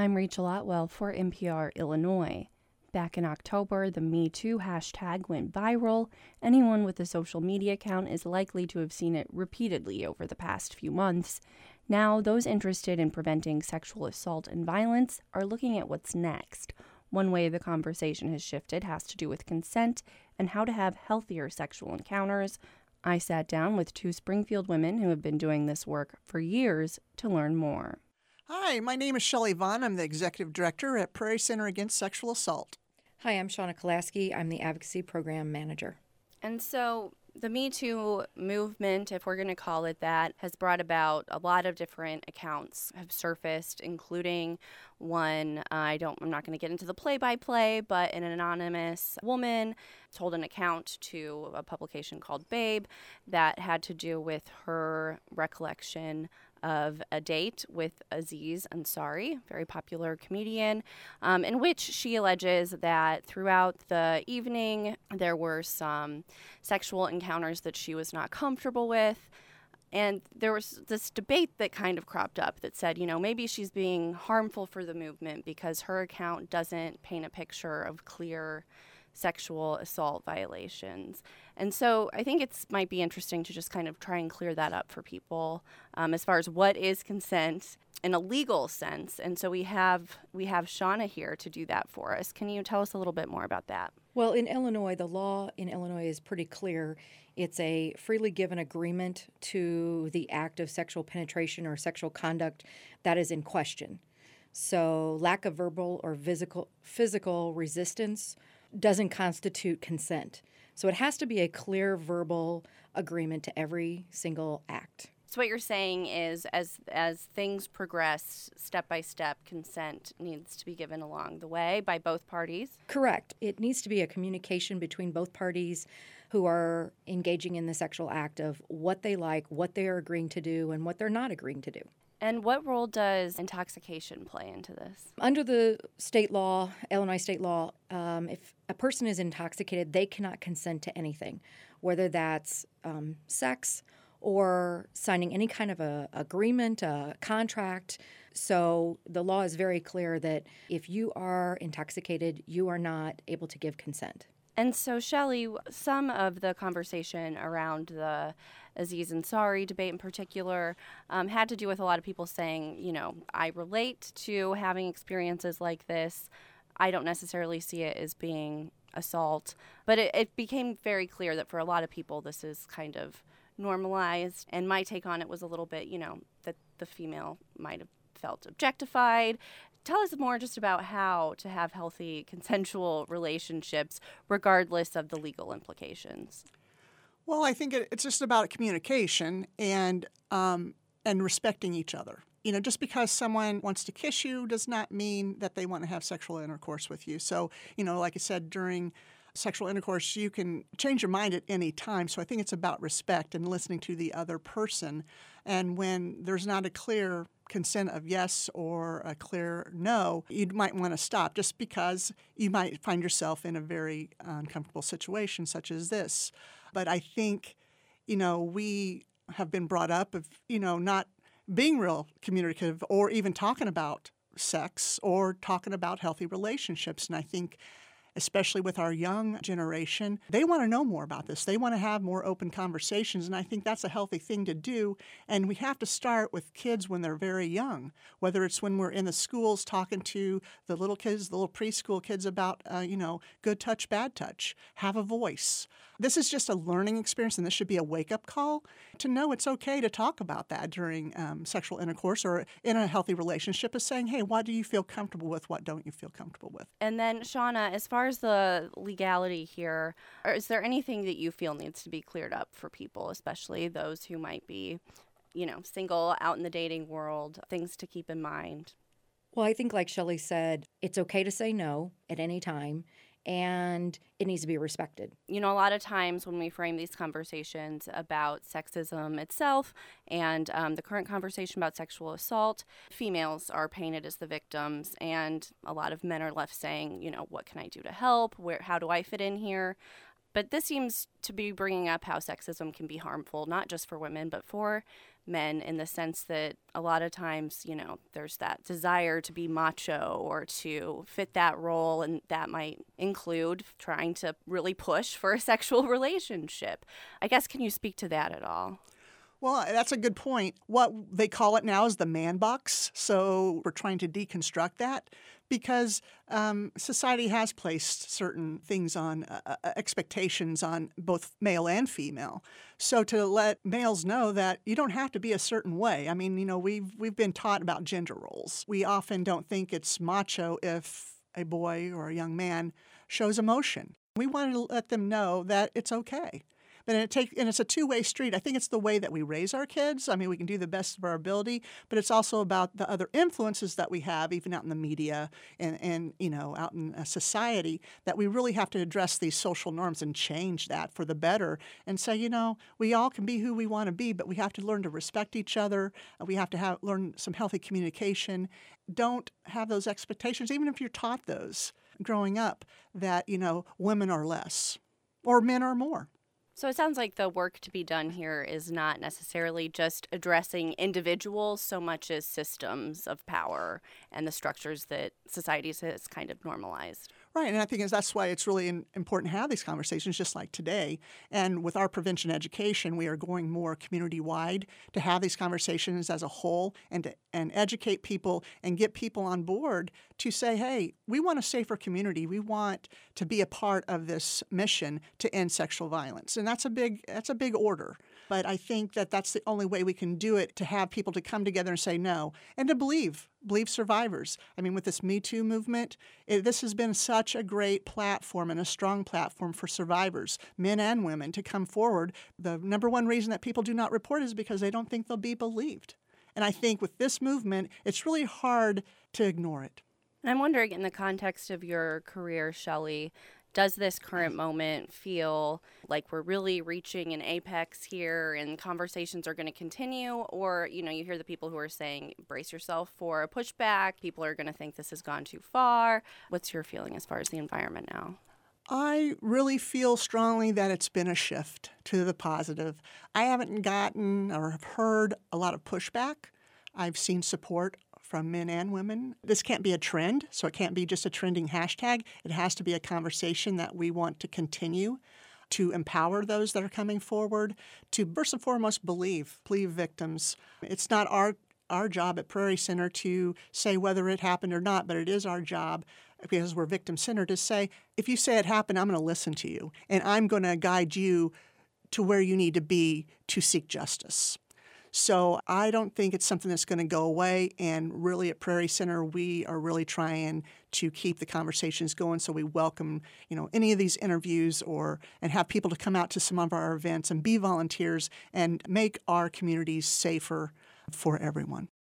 I'm Rachel Otwell for NPR Illinois. Back in October, the Me Too hashtag went viral. Anyone with a social media account is likely to have seen it repeatedly over the past few months. Now, those interested in preventing sexual assault and violence are looking at what's next. One way the conversation has shifted has to do with consent and how to have healthier sexual encounters. I sat down with two Springfield women who have been doing this work for years to learn more. Hi, my name is Shelley Vaughn. I'm the Executive Director at Prairie Center Against Sexual Assault. Hi, I'm Shauna Kolaski. I'm the Advocacy Program Manager. And so the Me Too movement, if we're going to call it that, has brought about a lot of different accounts have surfaced, including one, I'm not going to get into the play-by-play, but an anonymous woman told an account to a publication called Babe that had to do with her recollection of a date with Aziz Ansari, very popular comedian, in which she alleges that throughout the evening there were some sexual encounters that she was not comfortable with. And there was this debate that kind of cropped up that said, maybe she's being harmful for the movement because her account doesn't paint a picture of clear sexual assault violations. And so I think it might be interesting to just kind of try and clear that up for people as far as what is consent in a legal sense. And so we have Shauna here to do that for us. Can you tell us a little bit more about that? Well, in Illinois, the law in Illinois is pretty clear. It's a freely given agreement to the act of sexual penetration or sexual conduct that is in question. So lack of verbal or physical resistance doesn't constitute consent. So it has to be a clear verbal agreement to every single act. So what you're saying is as things progress, step by step, consent needs to be given along the way by both parties? Correct. It needs to be a communication between both parties who are engaging in the sexual act of what they like, what they are agreeing to do, and what they're not agreeing to do. And what role does intoxication play into this? Under the state law, Illinois state law, if a person is intoxicated, they cannot consent to anything, whether that's sex or signing any kind of a agreement, a contract. So the law is very clear that if you are intoxicated, you are not able to give consent. And so, Shelley, some of the conversation around the Aziz Ansari debate in particular had to do with a lot of people saying, I relate to having experiences like this. I don't necessarily see it as being assault. But it became very clear that for a lot of people, this is kind of normalized. And my take on it was a little bit, that the female might have felt objectified. Tell us more just about how to have healthy consensual relationships regardless of the legal implications. Well, I think it's just about communication and respecting each other. Just because someone wants to kiss you does not mean that they want to have sexual intercourse with you. So, like I said, during sexual intercourse, you can change your mind at any time. So I think it's about respect and listening to the other person. And when there's not a clear consent of yes or a clear no, you might want to stop just because you might find yourself in a very uncomfortable situation such as this. But I think, we have been brought up of, not being real communicative or even talking about sex or talking about healthy relationships. And I think especially with our young generation, they want to know more about this. They want to have more open conversations, and I think that's a healthy thing to do. And we have to start with kids when they're very young, whether it's when we're in the schools talking to the little kids, the little preschool kids about, good touch, bad touch, have a voice. This is just a learning experience, and this should be a wake-up call to know it's okay to talk about that during sexual intercourse or in a healthy relationship, is saying, hey, what do you feel comfortable with? What don't you feel comfortable with? And then, Shauna, as far as the legality here, is there anything that you feel needs to be cleared up for people, especially those who might be, single, out in the dating world, things to keep in mind? Well, I think like Shelley said, it's okay to say no at any time, and it needs to be respected. A lot of times when we frame these conversations about sexism itself and the current conversation about sexual assault, females are painted as the victims, and a lot of men are left saying, what can I do to help? How do I fit in here? But this seems to be bringing up how sexism can be harmful, not just for women, but for men, in the sense that a lot of times, there's that desire to be macho or to fit that role, and that might include trying to really push for a sexual relationship. I guess, can you speak to that at all? Well, that's a good point. What they call it now is the man box. So we're trying to deconstruct that because society has placed certain things on expectations on both male and female. So to let males know that you don't have to be a certain way. I mean, we've been taught about gender roles. We often don't think it's macho if a boy or a young man shows emotion. We want to let them know that it's okay. And it's a two-way street. I think it's the way that we raise our kids. I mean, we can do the best of our ability, but it's also about the other influences that we have, even out in the media and out in society, that we really have to address these social norms and change that for the better and say, we all can be who we want to be, but we have to learn to respect each other. We have to learn some healthy communication. Don't have those expectations, even if you're taught those growing up, that, women are less or men are more. So it sounds like the work to be done here is not necessarily just addressing individuals so much as systems of power and the structures that society has kind of normalized. Right, and I think that's why it's really important to have these conversations just like today. And with our prevention education, we are going more community-wide to have these conversations as a whole and educate people and get people on board to say, hey, we want a safer community. We want to be a part of this mission to end sexual violence. And that's a big order. But I think that that's the only way we can do it, to have people to come together and say no, and to believe survivors. I mean, with this Me Too movement, this has been such a great platform and a strong platform for survivors, men and women, to come forward. The number one reason that people do not report is because they don't think they'll be believed. And I think with this movement, it's really hard to ignore it. And I'm wondering, in the context of your career, Shelley, does this current moment feel like we're really reaching an apex here and conversations are going to continue? Or, you hear the people who are saying, brace yourself for a pushback. People are going to think this has gone too far. What's your feeling as far as the environment now? I really feel strongly that it's been a shift to the positive. I haven't gotten or have heard a lot of pushback. I've seen support from men and women. This can't be a trend, so it can't be just a trending hashtag. It has to be a conversation that we want to continue to empower those that are coming forward, to first and foremost believe victims. It's not our job at Prairie Center to say whether it happened or not, but it is our job, because we're victim-centered, to say, if you say it happened, I'm going to listen to you, and I'm going to guide you to where you need to be to seek justice. So I don't think it's something that's going to go away. And really at Prairie Center, we are really trying to keep the conversations going. So we welcome, any of these interviews and have people to come out to some of our events and be volunteers and make our communities safer for everyone.